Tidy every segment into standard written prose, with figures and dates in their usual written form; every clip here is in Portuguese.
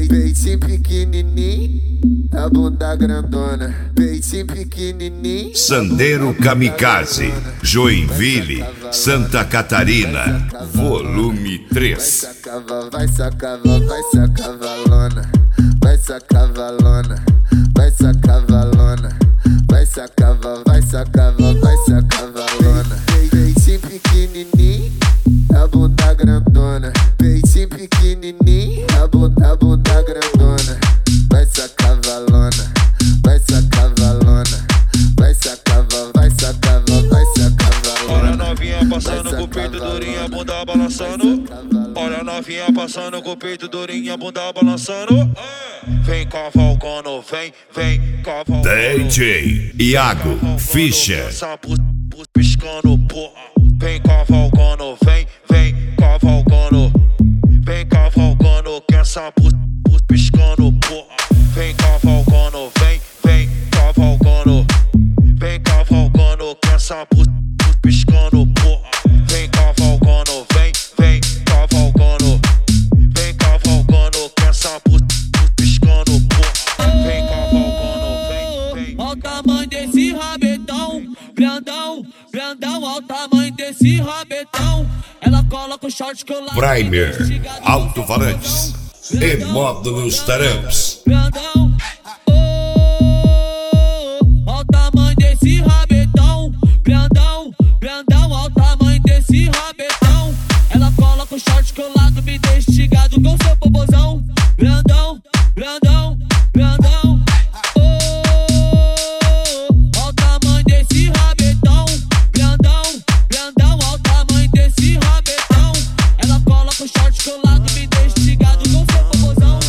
Peitinho pequenininho, a bunda grandona. Peitinho pequenininho. Sandeiro Kamikaze, Joinville, Santa Catarina, volume 3. Vai sacavalona, vai sacavalona, vai sacavalona, vai sacavalona. Peitinho pequenininho, a bunda grandona. Peitinho pequenininho, a bunda grandona. Vai sacavalona, vai sacavalona, vai sacavalona. Olha a novinha passando com o peito durinho, a bunda balançando. Olha a novinha passando com o peito durinho, a bunda balançando. Vem cavalgando, vem cavalgando. DJ Iago Fischer. Piscando, porra. Vem cavalgando, vem cavalgando. Vem cavalgando, que essa piscando, porra. Vem cavalgando, vem cavalgando. Vem cavalgando, que essa piscando, porra. Vem cavalgando, vem cavalgando. Vem cavalgando, que essa piscando, porra. Vem cavalgando, vem. Olha o tamanho desse rabetão, grandão, olha o tamanho desse rabetão. Ela coloca o short que eu lá. Primer, alto-falantes e módulos taramps. Grandão, olha o tamanho desse rabetão, grandão, olha o tamanho desse rabetão. Ela coloca o short que eu lá me deixa instigado com seu popozão. Grandão, olha o tamanho desse rabetão, grandão, olha o tamanho desse rabetão. Ela coloca o short que eu lá me deixa instigado com seu popozão.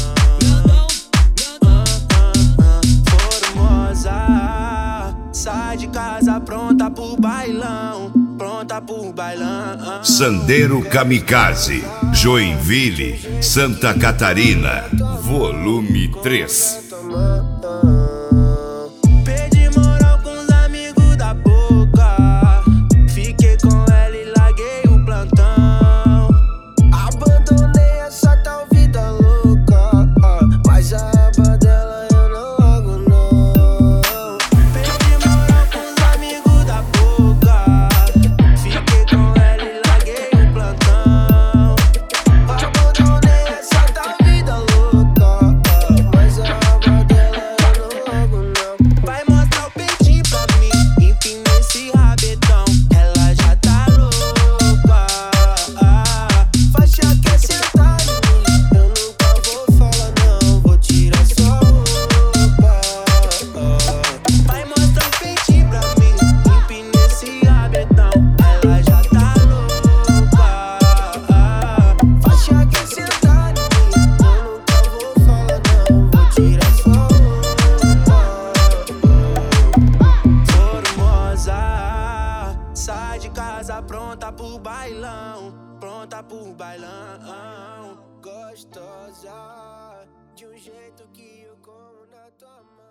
Formosa, sai de casa pronta pro bailão, pronta pro bailão. Sandeiro Kamikaze, Joinville, Santa Catarina, volume 3. Perdi moral com os amigos da boca, fiquei com ela e larguei o plantão. Abandonei essa tal vida louca, mas a aba dela eu não largo não. Perdi moral com os amigos da boca, fiquei com ela e larguei o plantão. Abandonei essa tal vida louca, mas a aba dela eu não largo não. Vai mostrar o peitinho pra mim, empina esse rabetão, ela já tá louca. Faixa quer sentar em mim, eu nunca vou falar não, vou tirar sua roupa. Vai mostrar o peitinho pra mim, empina esse rabetão, ela já tá louca. Faixa quer sentar em mim, eu nunca vou falar não, vou tirar sua roupa. Formosa, sai de casa pronta pro bailão, pronta pro bailão. Gostosa, de um jeito que eu como na tua mão.